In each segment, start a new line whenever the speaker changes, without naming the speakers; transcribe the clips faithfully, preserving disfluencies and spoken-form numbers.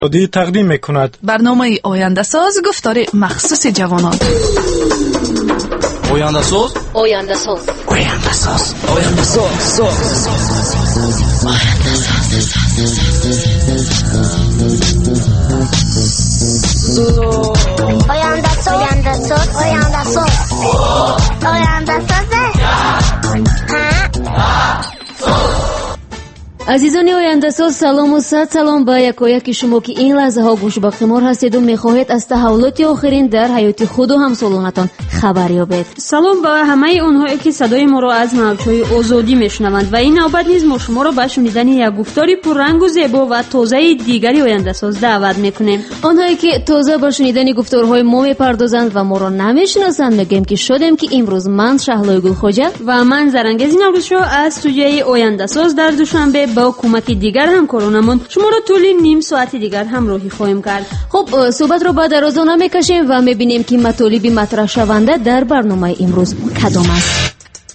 دی تقدیم میکند
برنامه آینده ساز گفتار مخصوص جوانان.
آینده ساز
آینده ساز
آینده ساز آینده ساز
آینده ساز آینده ساز آینده ساز آینده
азизони ояндасоз салому сад салом ба якояки шумо ки ин лаҳзаҳо гӯшбахтимор ҳастеду мехоҳед аз таҳаввулоти охирин дар ҳаёти худу ҳамсолонатон хабар ёбед.
салом ба ҳамаи онҳое ки садои моро аз мавҷҳои озодӣ мешунаванд ва ин навбат низ мо шуморо ба шунидани як гуфтори пуррангу зебо ва тозаи дигари ояндасоз даъват мекунем.
онҳое ки тоза ба шунидани гуфторҳои мо мепардозанд ва моро намешиносанд мегӯем ки шодем ки имрӯз ман шаҳлои гулхоҷа
ва ман зарангези наврӯзшо аз студияи ояндасоз дар душанбе با کمکی دیگر همکارانمون شما رو طول نیم ساعتی دیگر همراهی خواهیم کرد.
خب صحبت رو با درازا نمیکشیم و میبینیم که مطالب مطرح شونده در برنامه امروز کدام است.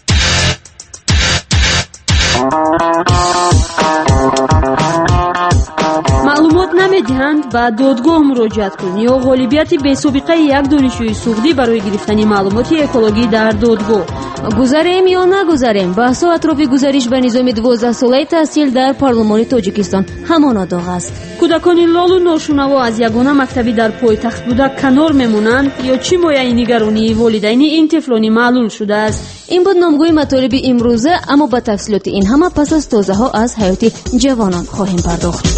معلومات نمیدهند با دادگاه مراجعت کنید یا غالبیت بی‌سابقه یک دانشجوی سوختی برای گرفتن معلومات اکولوژی در دادگاه.
گذاریم یا نگذاریم بحث و اطراف گزارش به نظام دوازده ساله تحصیل در پارلمان تاجیکستان همان داغ است.
کودکان لالو ناشنوا از یگانه مکتبی در پایتخت بوده کنار میمونند یا چی مایه نگرانی والدین این طفلانی معلول شده است؟
این بود نامگوی مطالب امروزه، اما با تفصیلات این همه پس از توضیح ها از حیات جوانان خواهیم پرداخت.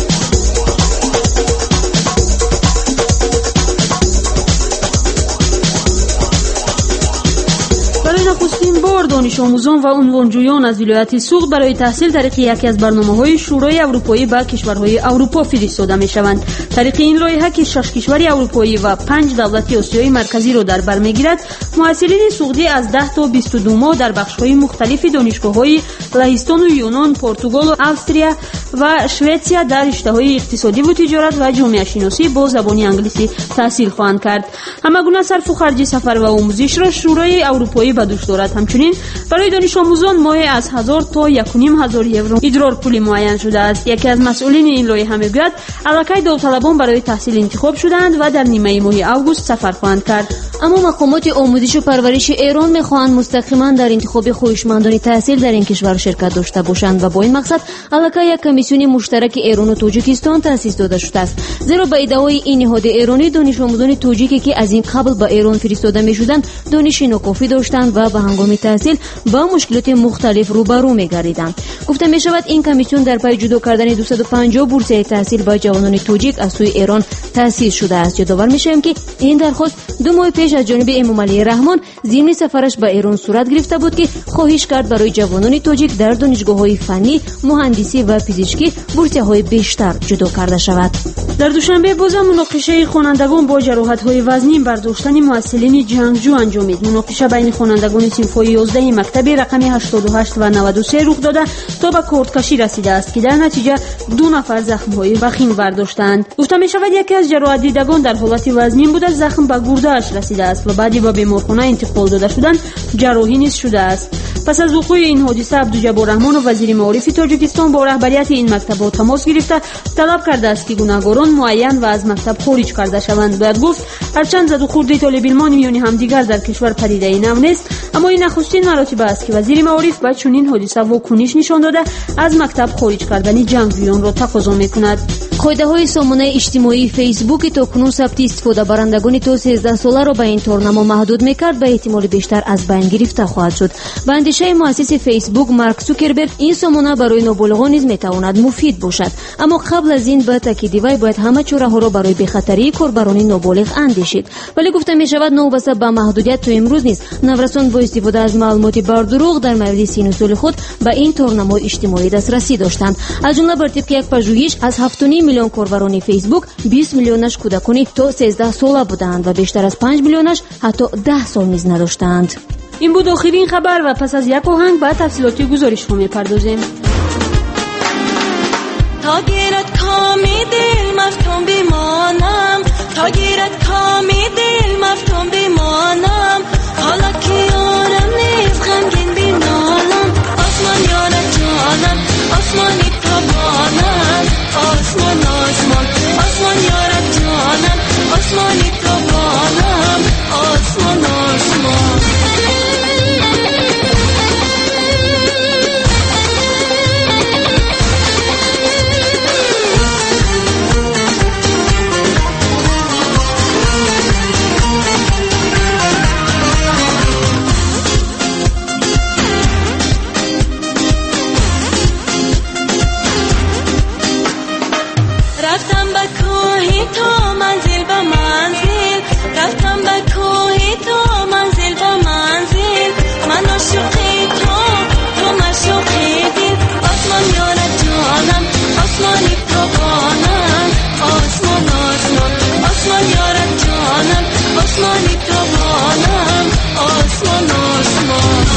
نخستین بار دانش آموزان و عنوانجویان از ولایت سوغد برای تحصیل طریق یکی از برنامه‌های شورای اروپایی به کشورهای اروپا فرستاده می‌شوند. طریق این لایحه که شش کشور اروپایی و پنج دولت آسیای مرکزی را در بر می‌گیرد، محصلین سوغدی از ده تا بیست و دو ماه در بخش‌های مختلف دانشگاه‌های لهستان و یونان، پرتغال و استریا و شوئدیا در رشته‌های اقتصادی و تجارت و جامعه شناسی با زبان انگلیسی تحصیل خواهند کرد. همگونه صرف و خرج سفر و آموزش را شورای اروپایی به دوش دارد. همچنین برای دانش آموزان ماهی از هزار تا یک و نیم هزار یورو ادرار پولی معین شده است. یکی از مسئولین این لایحه میگوید علاقه داوطلبان برای تحصیل انتخاب شدند و در نیمه ماه آگوست سفر خواهند کرد.
اما مقامات آموزش و پرورش ایران میخواهند مستقیما در انتخاب خویشمندان تحصیل در این کشور شرکت داشته باشند و با این مقصد علاقه یک کمیسیون مشترک ایران و تاجیکستان تأسیس داده شده است. زیرا به ادعای این نهاد ایرانی دانش آموزان تاجیکی که از این قبل به ایران فرستاده میشدند دانش ناکافی داشتند و به هنگام تحصیل با مشکلات مختلف روبرو می‌گردیدند. گفته می‌شود این کمیسیون در پی جدا کردن دویست و پنجاه بورسیه تحصیل با جوانان تاجیک از سوی ایران تأسیس شده است. یادآور می‌شویم که این درخواست دو ماه پیش از جانب امام علی رحمان ضمن سفرش به ایران صورت گرفته بود که خواهش کرد برای جوانان تاجیک در دانشگاه‌های فنی، مهندسی و پزشکی بورسیه‌های بیشتر جدا کرده شود.
در دوشنبه بازم مناقشه خوانندگان با جراحت‌های وزنی برداشتن محصلین جنگجو انجامید. مناقشه بین خوانندگان صنف‌های یازده مکتب رقم هشتاد و هشت و نود و سه رخ داده تا به کورتکشی رسیده است که در نتیجه دو نفر زخم‌های وخیم برداشتند. گفته می‌شود یکی از جراحت دیدگان در حالت وزنین بوده، زخم به گرده‌اش رسیده است و بعدی به بیمارخانه انتقال داده شدن جراحی نیز شده است. پس از وقوع این حادثه عبدالجبار رحمان و وزیر معارف تاجیکستان با رهبریت این مکتب تماس گرفته طلب کرده است که گناهکاران معین و از مکتب خارج کرده شوند. باید گفت هرچند زد و خورد طالب علمان میان همدیگر در کشور پدیده نو نیست، اما این نخستین مراتب است که وزیر معارف با چنین حادثه واکنش نشان داده از مکتب خارج کردن جنگجویان را تقاضا میکند.
قاعده‌های سامانه اجتماعی فیسبوک تاکنون ثبت استفاده برندگان تا سیزده ساله را به این طورنما محدود میکرد به احتمال بیشتر از بین گرفته خواهد شد. به اندیشه مؤسس فیسبوک مارک زوکربرگ این سامانه برای نابالغان نیز میتواند مفید باشد، اما قبل از این به تاکید وی باید همه چاره‌ها را برای بخطری کاربران نابالغ اندیشید. ولی گفته میشود نوبسته به محدودیت تا امروز نیز نورسان با استفاده از معلومات بردروغ در مورد سن و سال خود به این طورنمای اجتماعی دسترسی داشتند. از جمله بر طبق یک پژوهش از هفت و نیم میلیون کاربران فیسبوک بیست میلیونش کودکان تا سیزده ساله بودند و بیشتر از پنج میلیونش حتی ده سال نیز نداشتند.
این بود آخرین خبر و پس از یک آهنگ به تفصیلاتی گزارش ها میپردازیم.
تا گیرد کامی دل مفتون بیمانم، تا گیرد کامی دل مفتون بیمانم، حالا که یارم نیز غمگین بینالم، آسمان یارم جانم، آسمانی تابانم، آسمان آسمان آسمان کوهی تا منزل به منزل رفتم به کوهی تا منزل به منزل من عاشقی تو تو مشوقی دل آسمان یارت جانم آسمانی تابانم آسمان آسمان آسمان یارت جانم آسمانی تابانم آسمان آسمان.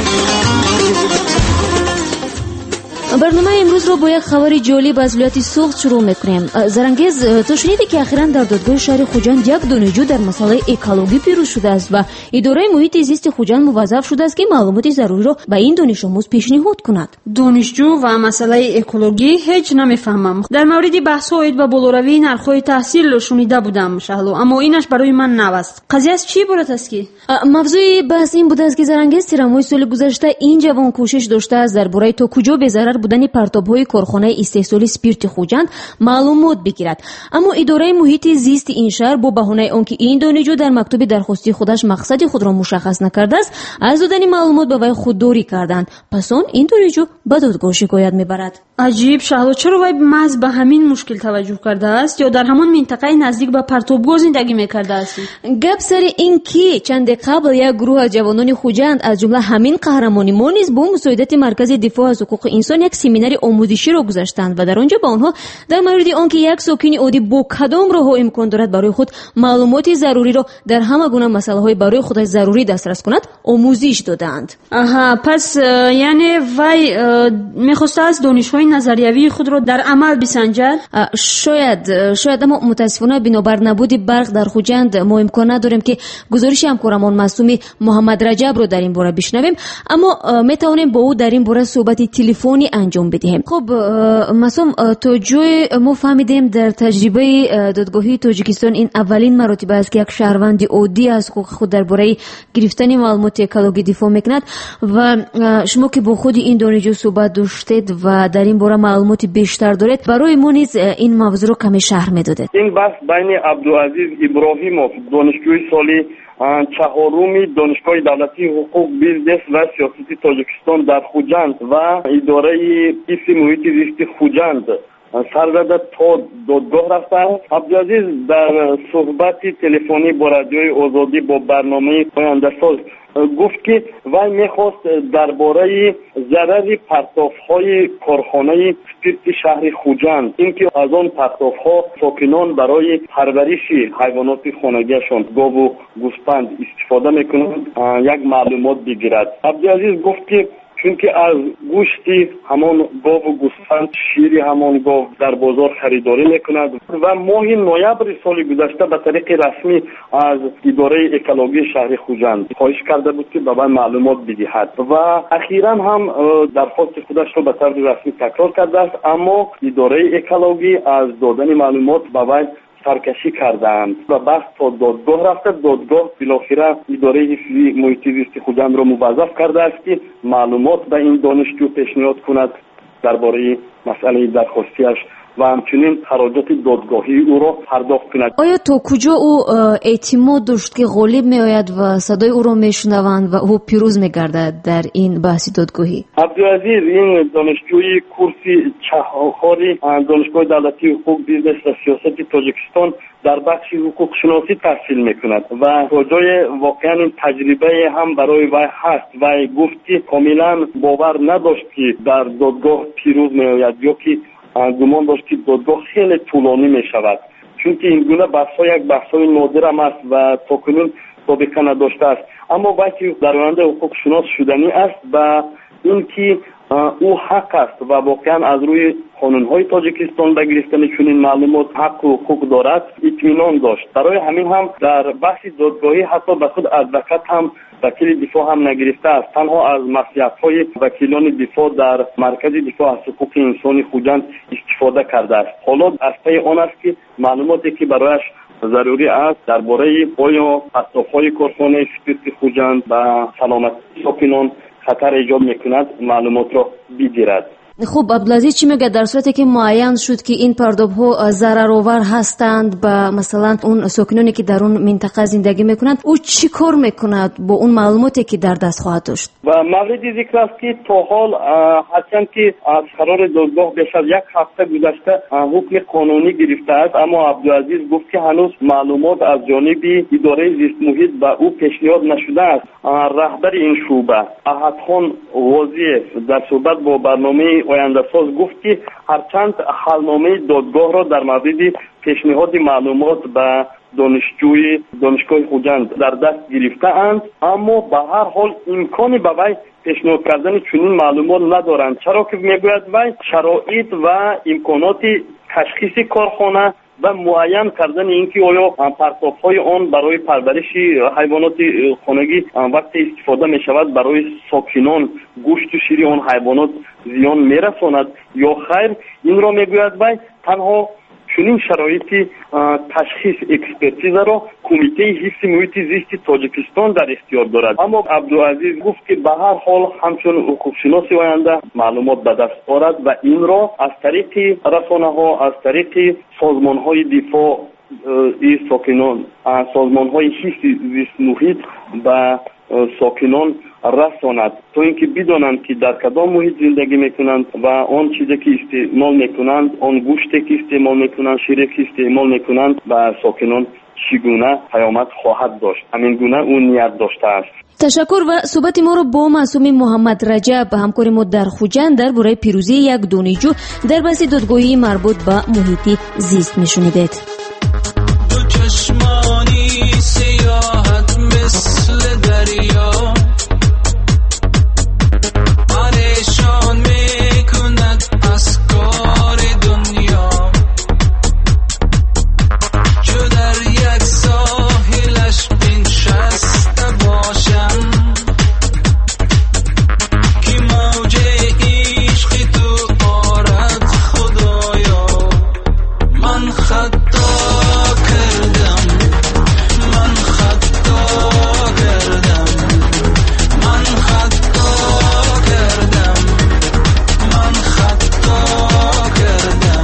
برنامه امروز رو با یک خبر جالب از ولایت سوخت شروع میکنیم. زرنگیز، تو شنیدی که اخیراً در دادگاه شهر خوجند یک دانشجو در مسئله اکولوژی پیروز شده است و اداره محیط زیست خوجند موظف شده است که معلومات ضروری رو به این دانش آموز پیشنهاد کند.
دانشجو و مسئله اکولوژی هیچ نمیفهمم. در مورد بحث های با بالاروی نرخ‌های تحصیل شنیده بودم شهلو، اما اینش برای من نو است. قضیه از چی عبارت است که
موضوع بحث این بوده است که زرنگیز تیرمای سال گذشته این جوان کوشش داشته است درباره تا کجا به ضرر بودن پرتاب‌های کارخانه استحصال اسپریت خوجند معلومات بگیرد، اما اداره محیط زیست این شهر با بهانه آنکه این دانشجو در مکتوب درخواستی خودش مقصد خود را مشخص نکرده است از دادن معلومات به وی خودداری کردند. پس آن این دانشجو به دادگاه شکایت میبرد.
عجیب شهلا، چرا وی محض به همین مشکل توجه کرده است یا در همان منطقه نزدیک به پرتابگاه زندگی میکرده است؟
گپ سر این که چند قبل یک گروه از جوانان خوجند از جمله همین قهرمانی ما نیز با مساعدت مرکز دفاع از حقوق انسان یک سمینار آموزشی را گذاشتند و در آنجا با آنها در مورد آنکه یک ساکن عادی با کدام راه امکان دارد برای خود معلومات ضروری را در همه گونه مسائل های برای خودش ضروری دسترس کند آموزش دادند.
آها، پس یعنی وی میخواسته از دانش‌های نظریوی خود را در عمل بسنجد؟
شاید شاید اما متاسفانه بنابر نبود برق در خوجند ما امکان نداریم که گزارش همکارمان معصوم محمد رجب رو در این باره بشنویم، اما میتوانیم با او در این باره صحبت تلفنی انجام بدیم. خب معصوم، تا جای ما فهمیدیم در تجربه دادگاهی تاجیکستان این اولین مرتبه است که یک شهروند عادی از حقوق خود درباره گرفتن معلومات اکولوژی دفاع میکند و شما که با خود این دانشجو صحبت داشتید و در این باره معلومات بیشتر دارید، برای ما نیز این موضوع رو کمی شرح میدادید.
این بحث بین عبدالعزیز ابراهیموف دانشجوی سالی چهارمی دانشگاه دولتی حقوق بیزنس و سیاسی تاجیکستان در خوجند و اداره ایسی محیط زیست خوجند سر زده تا دادگاه رفته است. عبدالعزیز در صحبت تلفنی با رادیوی آزادی با برنامه پاینده ساز گفت که وی میخواست درباره ضرر پرتاب‌های کارخانه اسپریت شهر خوجند، اینکه از آن پرتاب‌ها ساکنان برای پرورش حیوانات خانگیشان گاو و گوسفند استفاده میکنند یک معلومات بگیرد. عبدالعزیز گفت که چون که از گوشت همان گاو و گوسفند شیر همان گاو در بازار خریداری میکند و ماه نوامبر سال گذشته به طریق رسمی از اداره اکولوژی شهر خوجند خواهش کرده بود که به من معلومات بدهد و اخیراً هم درخواست خودش را به طور رسمی تکرار کرده است، اما اداره اکولوژی از دادن معلومات به وی سرکشی کردند و بحث تا دادگاه رفته. دادگاه بالاخره اداره حفظی محیط زیست خوجند را موظف کرده است که معلومات به این دانشجو پیشنهاد کند درباره مسئله درخواستیش و همچنین خراجات دادگاهی او را پرداخت کند.
آیا تا کجا او اعتماد داشت که غالب می آید و صدای او را می شنوند و او پیروز می گردد در این بحث دادگاهی؟
عبدالعزیز این دانشجوی کورس چهارمی دانشگاه دولتی حقوق بیزنس و سیاست تاجیکستان در بخش حقوق شناسی تحصیل می کند و جای واقعا این تجربه هم برای وی هست و گفت که کاملا باور نداشت که در دادگاه پیروز می آید یا که گمان داشت که دادگاه خیلی طولانی می شود، چون که این گونه بحث‌ها یک بحث‌های نادر هم است و تاکنون سابقه نداشته است. اما وقتی در آینده حقوق شناس شدنی است و اینکه او حق است و واقعا از روی قانون‌های تاجیکستان به گرفتن چنین معلومات حق و حقوق دارد اطمینان داشت. برای همین هم در بحث دادگاهی حتی به خود ادوکات هم وکیل دفاع هم نگرفته است، تنها از مصلحت‌های وکیلان دفاع در مرکز دفاع از حقوق انسانی خوجند استفاده کرده است. حالا از پی آن است که معلوماتی که برایش ضروری است درباره آیا پرتاب‌های کارخانه اسپریت خوجند و سلامتی ساکنان خطر ایجاد میکند معلومات را بگیرد.
خب عبدالعزیز چی میگه در صورتی که معین شد که این پرداب‌ها ضررآور هستند به مثلا اون ساکنانی که در اون منطقه زندگی میکنند، او چی کار میکند با اون معلوماتی که در دست خواهد داشت؟
و موردی ذکر است که تا حال هرچند که از قرار دادگاه بیش از یک هفته گذشته حکم قانونی گرفته است، اما عبدالعزیز گفت که هنوز معلومات از جانب اداره زیست محیط به او پیشنهاد نشده است. رهبر این شعبه احدخان غازیف در صحبت با برنامه آینده ساز گفت که هرچند حلنامه دادگاه را در مورد پیشنهاد معلومات به دانشجوی دانشگاه خوجند در دست گرفته اند، اما به هر حال امکانی به وی پیشنهاد کردن چنین معلومات ندارند، چرا که میگوید وی شرایط و امکانات تشخیص کارخانه و معین کردن اینکه آیا پرتاب‌های آن برای پرورش حیوانات خانگی وقتی استفاده می شود برای ساکنان گوشت و شیر آن حیوانات زیان میرساند یا خیر، این را میگوید وی تنها چنین شرایطی تشخیص اکسپرتیز را کمیته حفظ محیط زیست تاجیکستان در اختیار دارد. اما عبدالعزیز گفت که به هر حال همچون حقوقشناس آینده معلومات به دست آورد و این را از طریق رسانه ها، از طریق سازمان های دفاع ای ساکنان، سازمان های حفظ زیست محیط به ساکنان رساند تا اینکه بدانند که در کدام محیط زندگی میکنند و آن چیزی که استعمال میکنند، آن گوشتی که استعمال میکنند، شیری که استعمال میکنند به ساکنان چگونه پیامد خواهد داشت. همین گونه اون نیت داشته است.
تشکر. و صحبت ما رو با معصوم محمد رجب همکار ما در خوجند در برای پیروزی یک دانشجو در بحث دادگاهی مربوط به محیط زیست میشنیدید.
دو چشمانی سیاحت مثل دریا پریشان میکند از کار دنیا، چو در یک ساحلش بنشسته باشم که موج عشق تو آرد خدایا. من خطا کردم، من خطا کردم، من خطا کردم، من خطا کردم.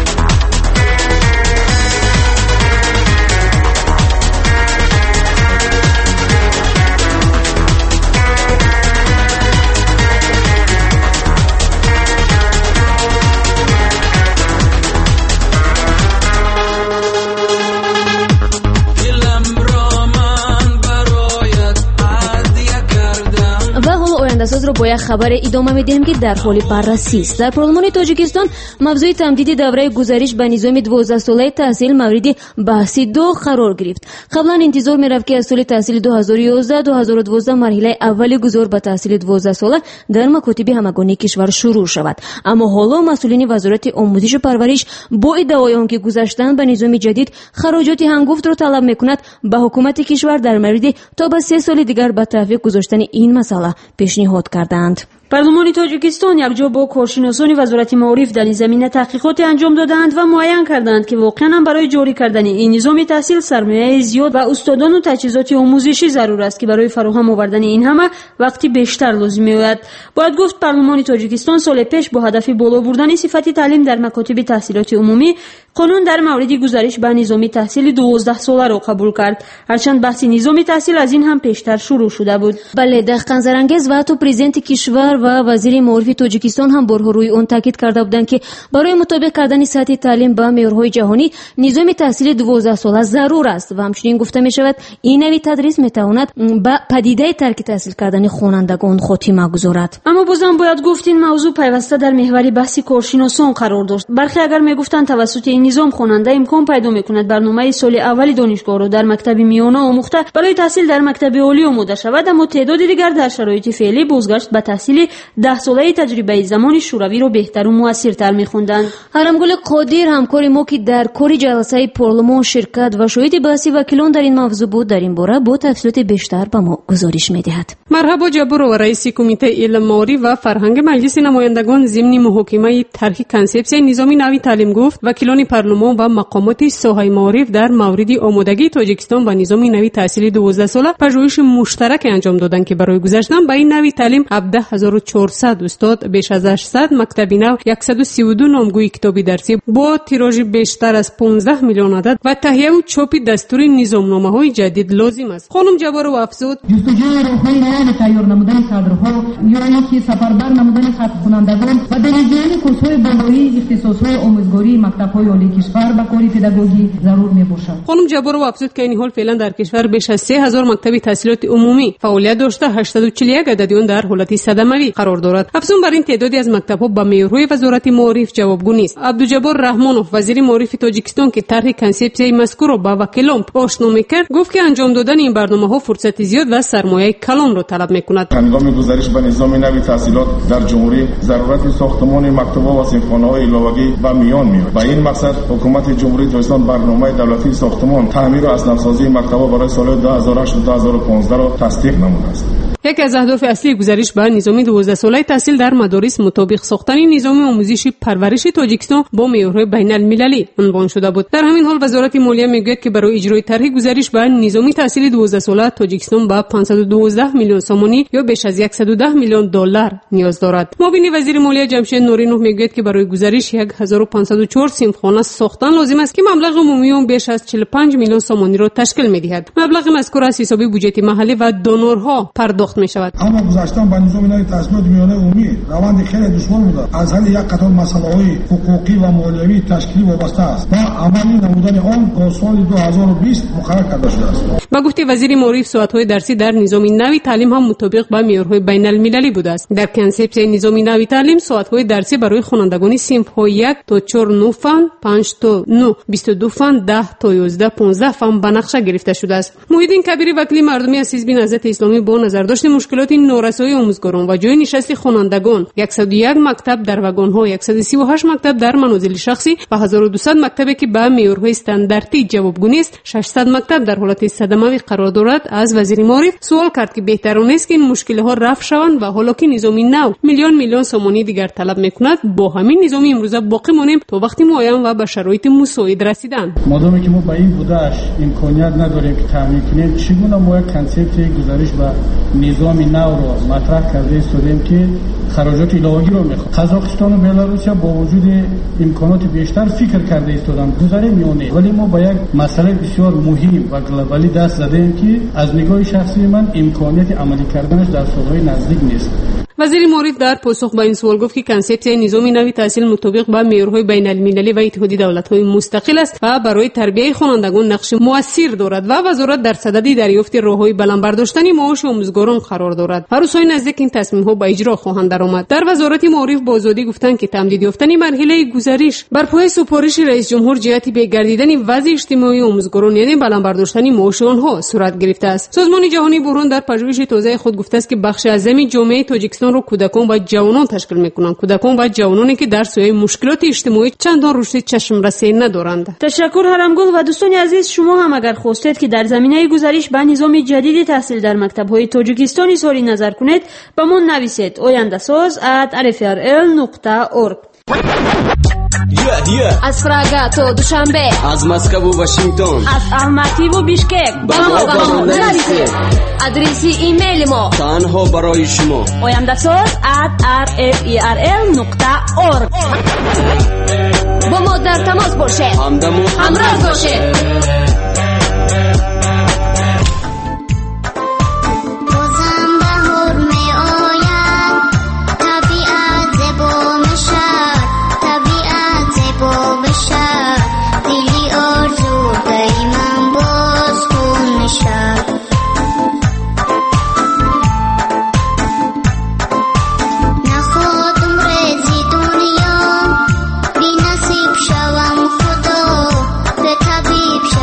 دلم را من برایت عهدیه کردم.
و حالا آینده ساز رو با یک خبر ادامه میدیم که در حال بررسی است. در پارلمان تاجیکستان موضوع تمدید دوره گزارش به نظام دوازده ساله تحصیل مورد بحث دو قرار گرفت. قبلا انتظار میرفت که از سال تحصیل دو هزار و یازده دو هزار و دوازده مرحله اول گذار به تحصیل دوازده ساله در مکاتب همگانی کشور شروع شود، اما حالا مسئولین وزارت آموزش و پرورش با ادعای آنکه گذاشتن به نظام جدید خراجات هنگفت را طلب میکند به حکومت کشور در مورد تا به سه سال دیگر به تعویق گذاشتن این مسئله پیشنهاد کردند.
پارلمان تاجیکستان یکجا با کارشناسان وزارت معارف در این زمینه تحقیقات انجام دادند و معین کردند که واقعا برای جاری کردن این نظام تحصیل سرمایه زیاد و استادان و تجهیزات آموزشی ضرور است که برای فراهم آوردن این همه وقتی بیشتر لازم میآید. باید گفت پارلمان تاجیکستان سال پیش با هدف بالا بردن صفت تعلیم در مکاتب تحصیلات عمومی قانون در مورد گزارش به نظام تحصیل دوازده ساله را قبول کرد، هرچند بحث نظام تحصیل از این هم پیشتر شروع شده بود.
بله، دهقان‌زرانگیز و حتی پرزیدنت کشور و وزیر معارف تاجیکستان هم بارها روی اون تاکید کرده بودند که برای مطابق کردن سطح تعلیم با معیارهای جهانی نظام تحصیل دوازده ساله ضرور است و همچنین گفته می شود این نوع تدریس می تواند به پدیده ترک تحصیل کردن خوانندگان خاتمه گذارد.
اما بازم باید گفت این موضوع پیوسته در محور بحث کارشناسان قرار داشت. برخی اگر میگفتند توسط این نظام خواننده امکان پیدا میکند برنامه سال اول دانشگاه را در مکتب میانه آموخته برای تحصیل در مکتب عالی آموده شود، اما تعداد دیگر در شرایط فعلی بازگشت به تحصیل ده ساله تجربه زمان شوروی را بهتر و موثرتر می‌خواندند.
حرمگل قادر همکار ما که در کار جلسه پارلمان شرکت و شاهد بحث وکیلان در این موضوع بود در این باره با تفصیلات بیشتر به ما گزارش می‌دهد.
مرحبا جبور و رئیس کمیته علم معارف و فرهنگ مجلس نمایندگان ضمن محاکمه طرح کنسپسیون نظام نوی تعلیم گفت وکیلان پارلمان و مقامات ساحه معارف در مورد آمادگی تاجیکستان به نظام نوی تحصیلی دوازده ساله پژوهش مشترک انجام دادند که برای گذشتن به این نوی تعلیم هفده هزار و چهارصد استاد، بیش از هشتصد مکتب نو، صد و سی و دو نامگوی کتابی درسی با تیراژ بیشتر از پانزده میلیون عدد و تهیه و چاپ دستور نظامنامه‌های جدید لازم است. خانم جبار و افزود
جستجوی راه‌های روان تیار نمودن کادرها یا اینکه سفربر نمودن خط خوانندگان و در اجرای کورس‌های بالایی اختصاص‌های آموزگاری مکتب‌های عالی کشور به کار پداگوژی ضرور می‌باشد.
خانم جبار و افزود که این حال فعلا در کشور بیش از سه هزار مکتب تحصیلات عمومی فعالیت داشته، هشتصد و چهل و یک عدد آن در حالت صدموی قرار دارد. افزون بر این تعدادی از مکتب‌ها با معیارهای وزارت معارف جوابگو نیست. عبدالجبار رحمانوف وزیر معارف تاجیکستان که طرح کنسپسیون مذکور را با وکیلان آشنا می‌کرد، گفت که انجام دادن این برنامه‌ها فرصت زیاد و سرمایه کلان را طلب می‌کند.
هنگام گزارش به نظام نوی تحصیلات در جمهوری ضرورت ساختمان مکتب‌ها و صنفخانه‌های علاوه‌ای به میان می‌آید. با این مقصد حکومت جمهوری تاجیکستان برنامه دولتی ساختمان تعمیر و اسنادسازی مکتب‌ها برای سال دو هزار و هشت تا دو هزار و پانزده را تصدیق نموده است.
یکی از اهداف اصلی گزارش به نظام دوازده ساله تحصیل در مدارس مطابق ساختن نظام آموزشی پرورش تاجیکستان با معیارهای بین المللی عنوان شده بود. در همین حال وزارت مالیه میگوید که برای اجرای طرح گزارش به نظام تحصیلی دوازده ساله تاجیکستان با پانصد و دوازده میلیون سومانی یا بیش از صد و ده میلیون دلار نیاز دارد. معاون وزیر مالیه جمشید نورینوف میگوید که برای گزارش هزار و پانصد و چهار صنفخانه ساختن لازم است که مبلغ عمومی بیش از چهل و پنج میلیون سومانی را تشکیل می‌دهد. مبلغ مذکور از حساب بودجه محلی و دونورها پرداخت می‌شود.
اما گذشتن با نظام نوی تحصیلات میانه عمومی روند خیلی دشوار بوده. از حل یک قطار مسائل حقوقی و مالیوی تشکیلی وابسته است و عملی نمودن آن تا سال دو هزار و بیست مقرر کرده شده است.
با گفته وزیر معارف ساعت‌های درسی در نظام نوی تعلیم هم مطابق با معیارهای بین المللی بوده است. در کنسپسیون نظام نوی تعلیم ساعت‌های درسی برای خوانندگان صنف‌های یک تا چهار نه فن، پنج تا نه، بیست و دو فن، ده تا یازده، پانزده فن به نقشه گرفته شده است. محیدین کبیری وکیل مردمی از حزب نهضت اسلامی با نظر داشت مشکلات نارسایی آموزگاران و جای نشست خوانندگان صد و یک مکتب در واگن‌ها، صد و سی و هشت مکتب در منازل شخصی و هزار و دویست مکتبی که به معیارهای استانداردی جوابگو نیست، ششصد مکتب در حالت صدموی قرار دارد. از وزیر معارف سوال کرد که بهتر نیست که این مشکل‌ها رفع شوند و حالا که نظام نو میلیون میلیون سومانی دیگر طلب می‌کند با همین نظام امروزه باقی مانیم تا وقتی معین و به شرایط مساعد رسیدن.
مادامی که ما با این بودش امکانیت نداریم که تامین کنیم، چگونه ما یک کنسپت گزارش به نظام نو رو مطرح کرده استودیم که خراجات الهی رو میخواد. قزاقستان و بلاروسیا با وجود امکانات بیشتر فکر کرده استودن گذاره میونه، ولی ما با یک مسئله بسیار مهم و گلوبالی دست زدیم که از نگاه شخصی من امکانیت عملی کردنش در سالهای نزدیک نیست.
وزیر معارف در پاسخ به این سوال گفت که کنسپسیون نظام نوی تحصیل مطابق با معیارهای بین المللی و اتحادیه دولت‌های مستقل است و برای تربیت خوانندگان نقش مؤثر دارد و وزارت در صدد دریافت راههای بلند برداشتن معاش آموزگاران قرار دارد. هر روزهای نزدیک این تصمیم‌ها به اجرا خواهند درآمد. در وزارت معارف با آزادی گفتند که تمدید یافتن مرحله گزارش بر پایه سفارش رئیس جمهور جهت بگردیدن وضع اجتماعی آموزگاران یعنی بلند برداشتن معاش آنها صورت گرفته است. سازمان جهانی بحران در پژوهش تازه خود گفته است که بخش اعظمی جامعه تاجیکستان را کودکان و جوانان تشکیل می‌کنند. کودکان و جوانانی که در سایه مشکلات اجتماعی چندان رشد چشم رسی ندارند.
تشکر حرمگل و دوستان عزیز، شما هم اگر خواستید که در زمینه گزارش به نظام جدید تحصیل در مکتب‌های تاجیکستان اظهار نظر کنید، به ما نویسید oyandasaz at r f r l dot org.
Yeah, yeah.
از پراگا تا دوشنبه،
از مسکو و واشنگتن،
از الماتی و بیشکک
با ما نویسید.
آدرس ایمیل ما
تنها برای شما
oyandasaz at r f e r l dot org.
با ما در تماس باشید،
همدم و
همراه باشید.
شوم خدا به طبیب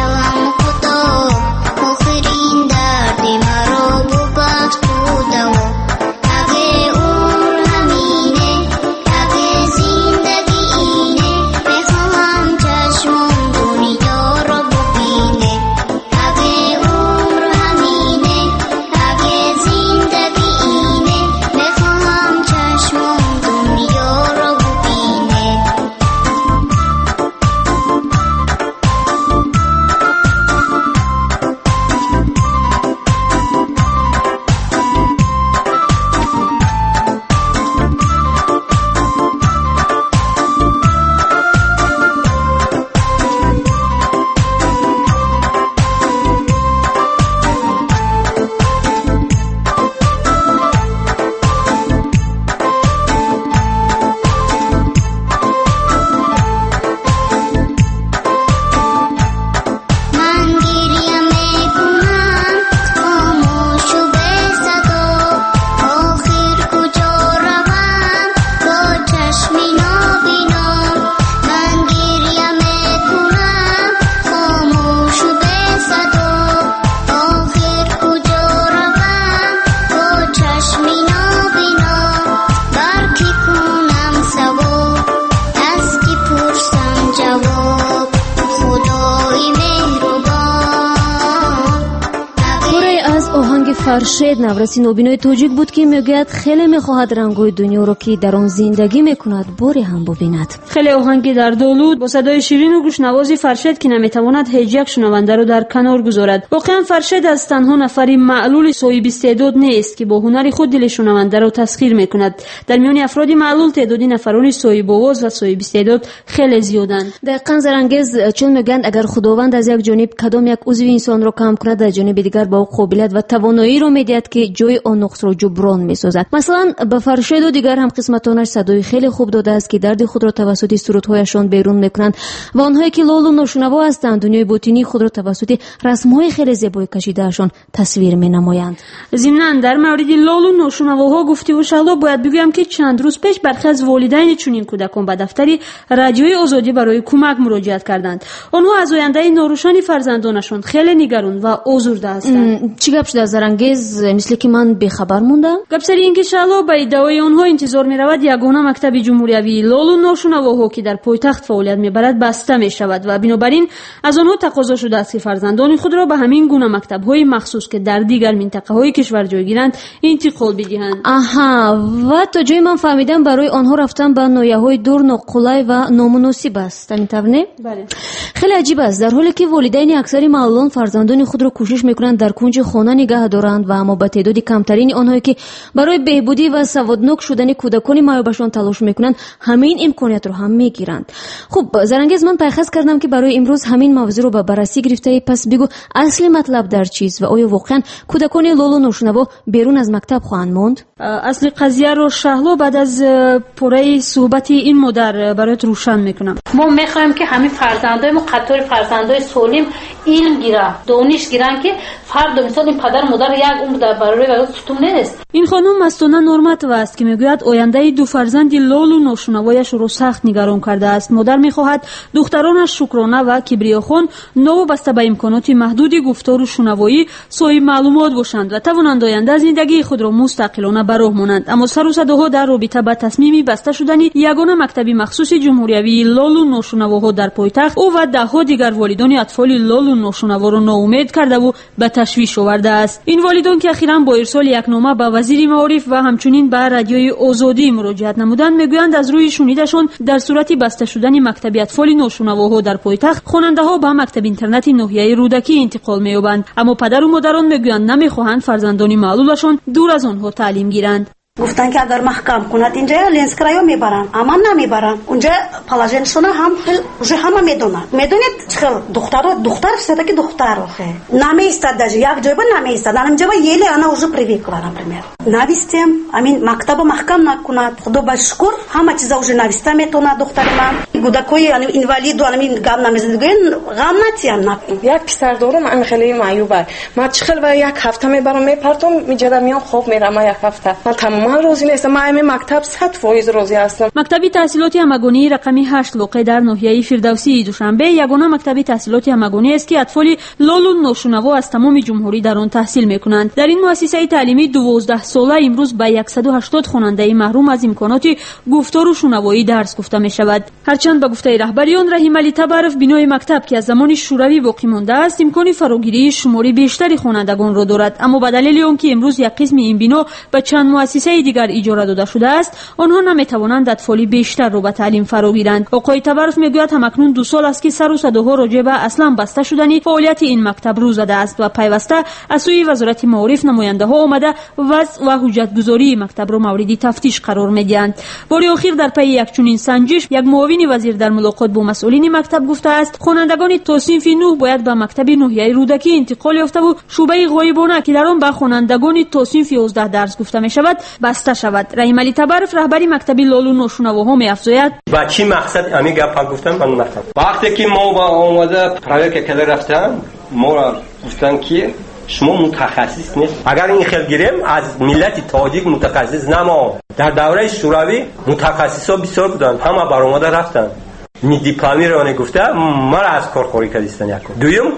фаршед навраси нобинои тоҷик буд ки мегӯяд хеле мехоҳад рангҳои дунёро ки дар он зиндагӣ мекунад боре ҳам бубинад.
хеле оҳанги дар долуд бо садои ширину гӯшнавози фаршед ки наметавонад ҳеҷ як шунавандаро дар канор гузорад. воқеан фаршед аз танҳо нафари маълули соҳибистеъдод нест ки бо ҳунари худ дили шунавандаро тасхир мекунад. дар миёни афроди маълул теъдоди нафарони соҳибовоз ва соҳибистеъдод хеле зиёданд.
дақиқан зарангез, чун мегӯянд агар худованд аз як ҷониб кадом як узви инсонро кам кунад, аз ҷониби дигар ба ӯ қобилият ва тавоноиро медиҳад ки ҷои он нуқсро ҷуброн месозад. масалан ба фаршеду дигар ҳамқисматонаш садои хеле хуб додааст ки дарди худро тавассути сурудҳояшон берун мекунанд ва онҳое ки лолу ношунаво ҳастанд дунёи ботинии худро тавассути расмҳои хеле зебои кашидаашон тасвир менамоянд.
зимнан дар мавриди лолу ношунавоҳо гуфтиву шаҳло бояд бигӯям ки чанд рӯз пеш бархе аз волидайни чунин кӯдакон ба дафтари радиои озодӣ барои кӯмак муроҷиат карданд. онҳо аз ояндаи норӯшани фарзандонашон хеле нигарон ва озурда ҳастанд.
чӣ гап шуда зарангез? мисле ки ман бехабар мондам.
гапсари ин ки шаҳло ба иддаои онҳо интизор меравад ягона мактаби ҷумҳуриявии лолу ношунавоҳо ки дар пойтахт фаъолият мебарад баста мешавад ва бинобар ин аз онҳо тақозо шудааст ки фарзандони худро ба ҳамин гуна мактабҳои махсус ки дар дигар минтақаҳои кишвар ҷойгиранд интиқол бидиҳанд.
аҳа, ва то ҷои ман фаҳмидам барои онҳо рафтан ба нояҳои дур ноқулай ва номуносиб аст. ҳамин тавр не?
бале.
хеле аҷиб аст. дар ҳоле ки волидайни аксари маълулон фарзандони худро кӯшиш мекунанд дар кунҷи хона нигоҳ доранд ва аммо ба теъдоди камтарини онҳое ки барои беҳбудӣ ва саводнок шудани кӯдакони маёбашон талош мекунанд ҳамин имкониятро ҳам мегиранд. хуб зарангез, ман пайхас кардам ки барои имрӯз ҳамин мавзӯъро ба баррасӣ гирифтаӣ. пас бигӯ асли матлаб дар чист ва оё воқеан кӯдакони лолу ношунаво берун аз мактаб хоҳанд монд?
асли қазияро шаҳло баъд аз пораи суҳбати ин модар бароят рӯшан мекунам.
мо мехоҳем ки ҳамин фарзандои мо қатори фарзандои солим илм гиранд, дониш гиранд ки фардо мисол ин падару модар як умр дар барори ва сутум нест.
ин хонум Мастона Норматова аст ки мегӯяд ояндаи ду фарзанди лолу ношунавояш ӯро сахт нигарон кардааст. модар мехоҳад духтаронаш Шукрона ва Кибриёхон новобаста ба имконоти маҳдуди гуфтору шунавоӣ соҳиб маълумот бошанд ва тавонанд оянда зиндагии худро мустақилона ба роҳ монанд. аммо сару садоҳо дар робита ба тасмими баста шудани ягона мактаби махсуси ҷумҳуриявии лолу ношунавоҳо дар пойтахт ӯ ва даҳҳо дигар волидони атфоли лолу ношунаворо ноумед кардаву ба ташвиш овардааст. ин волидон ки ахиран бо ирсоли як нома ба вазири маориф ва ҳамчунин ба радиои озодӣ муроҷиат намуданд, мегӯянд аз рӯи шунидашон дар сурати баста шудани мактаби атфоли ношунавоҳо дар пойтахт хонандаҳо ба мактаби интернати ноҳияи рӯдакӣ интиқол меёбанд. аммо падару модарон мегӯянд намехоҳанд фарзандони маълулашон дур аз онҳо таълим гиранд.
گفتن که اگر محکم کند اینجا لنسکرایو میبرن اما نمیبرن. اونجا پلاژنشون هم уже همه میدونن. میدونید خیلی دختر دختر все таки دختر خه نمیستاد даже یک جای با نمیستاد. اینجا با یلی انا уже привыкла, например. навистем амин мактаба محکم نکند. خدا با شکر همه چیزا уже нависта میتونه دختر من. گودکوی інваліду амин гам намезидген غم نتیان.
یک پسر دارم من خیلی معیوبه. من چخل و یک هفته میبرم میپرتم میجدم میام خوب میرم یک هفته. من تمام من روزی نیستم. من همین مکتب صد فایز روزی هستم.
مکتبی تحصیلات همگانی رقمی هشت واقع در ناحیه فردوسی دوشنبه یگانه مکتبی تحصیلات همگانی است که اطفال لولو ناشنوا از تمام جمهوری در آن تحصیل میکنند. در این مؤسسه تعلیمی دوازده ساله امروز به صد و هشتاد خواننده محروم از امکانات گفتار و شنوایی درس گفته می شود. هرچند به گفته رهبریان رحیم علی تبرف بنای مکتب که از زمان شوروی باقی مانده است امکان فراگیری شماری بیشتری خوانندگان را دارد، اما به دلیل آنکه امروز یک قسم این بنا به چند مؤسسه دیگر اجاره داده شده است آنها نمیتوانند اطفال بیشتر را به تعلیم فراگیرند. آقای تبرف میگوید همکنون دو سال است که سر و صداها راجع به اصلا بسته شدن فعالیت این مکتب رو زده است و پیوسته از سوی وزارت معارف نماینده ها آمده وضع و حجت گذاری مکتب را مورد تفتیش قرار میدهند. بار اخیر در پی یک چنین سنجش یک معاون وزیر در ملاقات با مسئولین مکتب گفته است خوانندگان تا صنف نه باید به مکتب ناحیه رودکی انتقال یافته و شعبه غایبانه که در آن به خوانندگان تا صنف یازده درس گفته می شود بسته شود. رحیم علی تبرف رهبری مکتب لالو ناشنواها می افزاید
با چی مقصد همین گپ گفتم من مکتب وقتی که ما با اومده پروژه که رفتم ما گفتن که شما متخصص نیست. اگر این خیل گیریم از ملت تاجیک متخصص نما. در دوره شوروی متخصصا بسیار بودن، همه بر اومده رفتن. می دیپلمی رو گفته ما را از کار خالی کردن یکم. دوم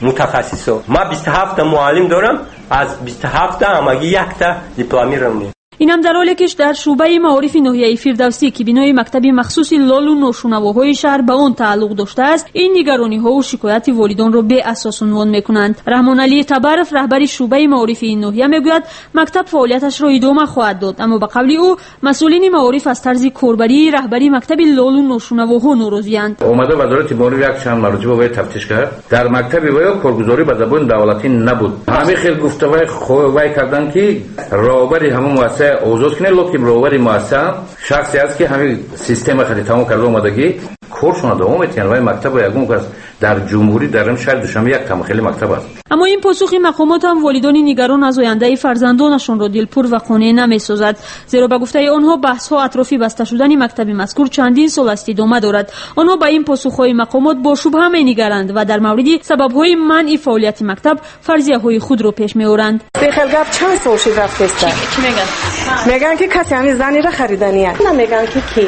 متخصصا. ما بیست و هفت معلم دارم، از بیست و هفت همگی یک تا دیپلمی رو می.
اینم در حالی که در شعبه معارف ناحیه فردوسی که بنای مکتب مخصوص لال و ناشنواهای شهر به آن تعلق داشته است، این نگرانی ها و شکایت والدان را به اساس عنوان میکنند. رحمان علی تبرف رهبر شعبه معارف این ناحیه میگوید مکتب فعالیتش را ادامه خواهد داد، اما به قول او مسئولین معارف از طرز کاربری رهبری مکتب لال و ناشنواها ناراضی‌اند.
اومده وزارت معارف یک چند مرتبه باید تفتیش کرد. در مکتب وی کارگزاری به زبان دولتی نبود. همه خیلی گفتگوهای خوبی کردن که راهبری همون مؤسسه آزاد کنه، لکن راهبری مؤسسه شخصی است که همین سیستم خیلی تمام کرده اومدگی کارشون دوام میتونن و مکتب یگون که در جمهوری در شهر دوشنبه یک تمام خیلی مکتب است.
اما این پاسخ مقامات هم والدان نگران از آینده فرزندانشون را دلپور و خانه نمیسازد، زیرا به گفته آنها بحث ها اطرافی بسته شدن مکتب مذکور چندین سال است ادامه دارد. آنها به این پاسخ های مقامات با شبهه می‌نگرند و در مورد سبب های منع فعالیت مکتب فرضیه های خود را پیش می‌آورند.
بخل گپ چند سال شد رفته است. چی میگن؟ میگن که کسی همین زنی را خریدنیه. نمیگن که کی.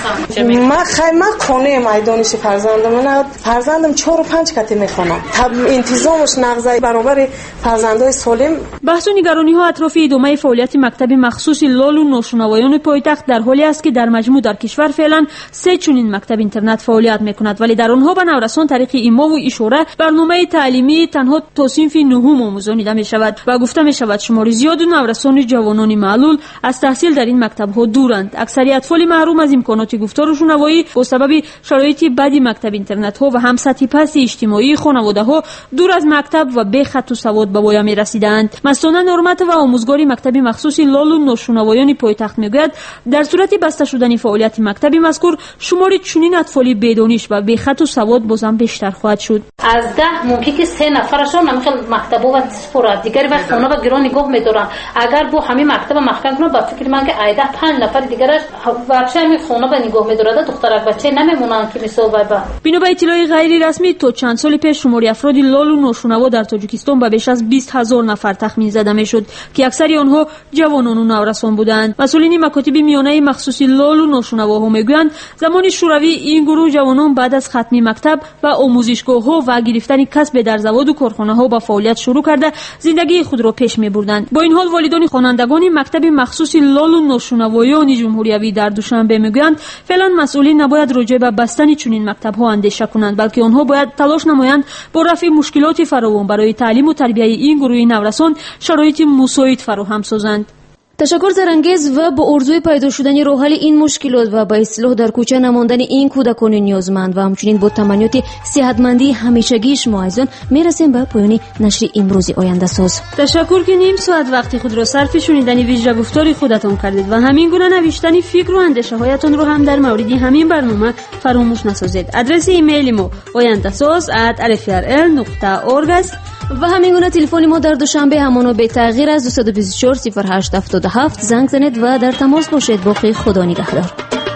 ما خیلی ما خانه میدانش فرزندم، من فرزندم چهار و پنج کتی میخونم. انتظامش نغزه برابر فرزندای سالم.
بحث و نگرانی ها اطراف ادامه فعالیت مکتب مخصوص لال و ناشنوایان پایتخت در حالی است که در مجموع در کشور فعلا سه چنین مکتب اینترنت فعالیت میکند، ولی در آنها به نورسان طریق ایما و اشاره برنامه تعلیمی تنها تا صنف نهم آموزانیده می شود و گفته می شود شمار زیاد نورسان جوانان معلول از تحصیل در این مکتب ها دورند. اکثر اطفال محروم از امکانات گفتار و شنوایی با سبب شرایط بدی مکتب اینترنت ها و هم سطح پست اجتماعی خانواده ها دور از مکتب و به خط و سواد به بایا می رسیدند. مسئولان نرمت و آموزگاری مکتب مخصوص لال و ناشنوایان پایتخت میگوید در صورت بسته شدن فعالیت مکتب مذکور شمار چنین اطفال بدانش و به خط و سواد بازم بیشتر خواهد شد.
از ده ممکنه که سه نفرشون نمیخواد مکتب و سپورت دیگری و خونه و گران نگاه میدارن. اگر با همین مکتب مخکن کنه با فکر من که ایده پنج نفر دیگرش واقعا همین خونه و نگاه میدارد، دخترک بچه نمیمونن که مثال با
بنا به اطلاع غیر رسمی تا چند سال پیش شمار افراد لال و ناشنوا در تاجیکستان به بیش از بیست هزار نفر تخمین زده میشد که اکثر آنها جوانان و نورسان بودند. مسئولین مکاتب میانه مخصوص لال و ناشنواها میگویند زمان شوروی این گروه جوانان بعد از ختم مکتب و آموزشگاه‌ها و گرفتن کسب در زواد و کارخانه‌ها با فعالیت شروع کرده زندگی خود را پیش می‌بردند. با این حال والدان خوانندگان مکتب مخصوص لال و ناشنوایان جمهوریوی در دوشنبه میگویند فعلا مسئولین نباید راجع به بستن چنین مکتب‌ها اندیشه کنند، بلکه آنها باید تلاش نمایند با رفع مشکلات فراوان برای تعلیم و تربیت این گروه نورسان شرایط مساعد فراهم سازند.
تشکر زرانگیز و با آرزوی پیدا شدن راه حل این مشکلات و با اصلاح در کوچه نماندن این کودکان نیازمند و همچنین با تمنیات صحتمندی همیشگی شما عزیزان میرسیم به پایان نشر امروز آینده ساز.
تشکر که نیم ساعت وقتی خود را صرف شنیدن ویژه گفتاری خودتان کردید و همین گونه نوشتن فکر و اندیشه هایتان رو هم در مورد همین برنامه فراموش نسازید. آدرس ایمیل ما oyandasaz at alfrl dot org است
و همین گونه تلفن ما در دوشنبه همانو به تغییر از دو دو چهار صفر هشت هفتاد و هفت زنگ زنید و در تماس باشید. باقی خدا نگهدار.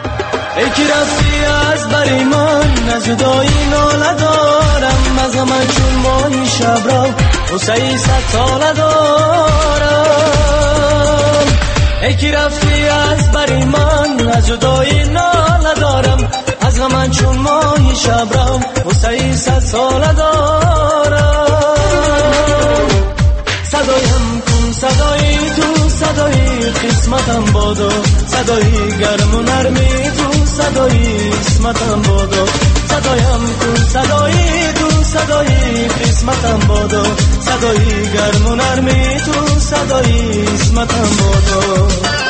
ای که رفتی از بر من نجدایی ناله دارم، از من چون ماهی شب را و سیصد ساله دارم. ای که رفتی از بر من نجدایی ناله دارم، از من چون ماهی شب را و سیصد ساله دارم. صدایم کن صدایی تو صدایی قسمتم بادو، صدایی گرم و نرمی تو صدایی قسمتم بادو. صدایم کن صدایی تو صدایی قسمتم بادو، صدایی گرم و نرمی تو صدایی قسمتم بادو.